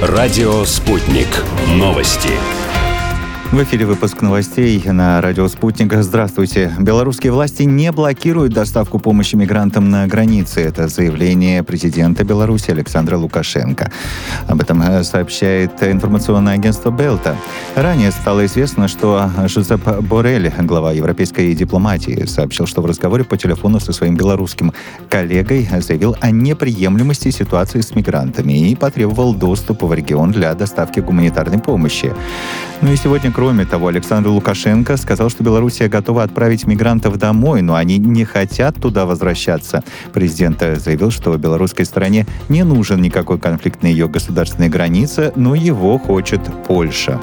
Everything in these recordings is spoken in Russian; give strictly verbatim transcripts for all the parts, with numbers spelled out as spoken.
Радио «Спутник». Новости. В эфире выпуск новостей на радио «Спутник». Здравствуйте. Белорусские власти не блокируют доставку помощи мигрантам на границе. Это заявление президента Беларуси Александра Лукашенко. Об этом сообщает информационное агентство Белта. Ранее стало известно, что Жозеп Боррель, глава европейской дипломатии, сообщил, что в разговоре по телефону со своим белорусским коллегой заявил о неприемлемости ситуации с мигрантами и потребовал доступа в регион для доставки гуманитарной помощи. Ну и сегодня, кроме того, Александр Лукашенко сказал, что Белоруссия готова отправить мигрантов домой, но они не хотят туда возвращаться. Президент заявил, что белорусской стороне не нужен никакой конфликт на ее государственной границе, но его хочет Польша.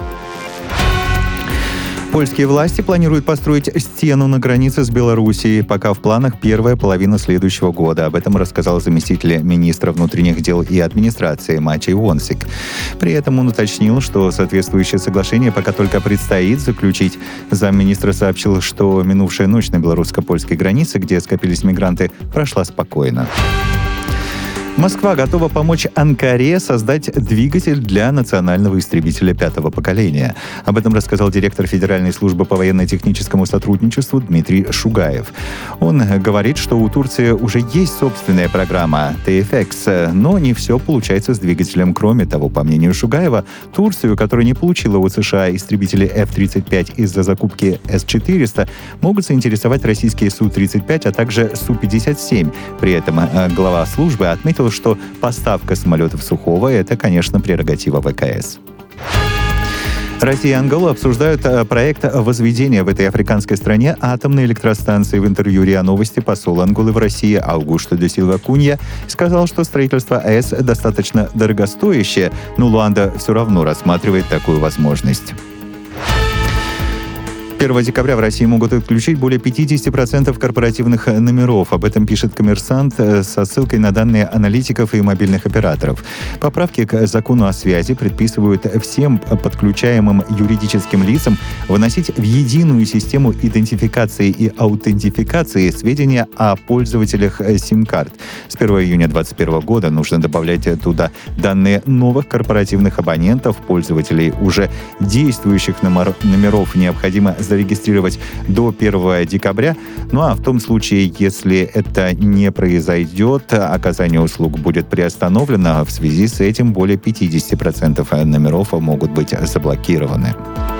Польские власти планируют построить стену на границе с Белоруссией, пока в планах первая половина следующего года. Об этом рассказал заместитель министра внутренних дел и администрации Мачей Вонсик. При этом он уточнил, что соответствующее соглашение пока только предстоит заключить. Замминистра сообщил, что минувшая ночь на белорусско-польской границе, где скопились мигранты, прошла спокойно. Москва готова помочь Анкаре создать двигатель для национального истребителя пятого поколения. Об этом рассказал директор Федеральной службы по военно-техническому сотрудничеству Дмитрий Шугаев. Он говорит, что у Турции уже есть собственная программа ти эф икс, но не все получается с двигателем. Кроме того, по мнению Шугаева, Турцию, которая не получила у США истребители эф тридцать пять из-за закупки эс четыреста, могут заинтересовать российские су тридцать пять, а также су пятьдесят семь. При этом глава службы отметил, что поставка самолетов Сухого — это, конечно, прерогатива вэ ка эс. Россия и Ангола обсуждают проект возведения в этой африканской стране атомной электростанции. В интервью РИА Новости посол Анголы в России Аугусто де Силва Кунья сказал, что строительство АЭС достаточно дорогостоящее, но Луанда все равно рассматривает такую возможность. первого декабря в России могут отключить более пятьдесят процентов корпоративных номеров. Об этом пишет «Коммерсант» со ссылкой на данные аналитиков и мобильных операторов. Поправки к закону о связи предписывают всем подключаемым юридическим лицам выносить в единую систему идентификации и аутентификации сведения о пользователях сим-карт. С первого июня две тысячи двадцать первого года нужно добавлять туда данные новых корпоративных абонентов, пользователей уже действующих номер, номеров необходимо зарегистрировать до первого декабря. Ну а в том случае, если это не произойдет, оказание услуг будет приостановлено. В связи с этим более пятьдесят процентов номеров могут быть заблокированы.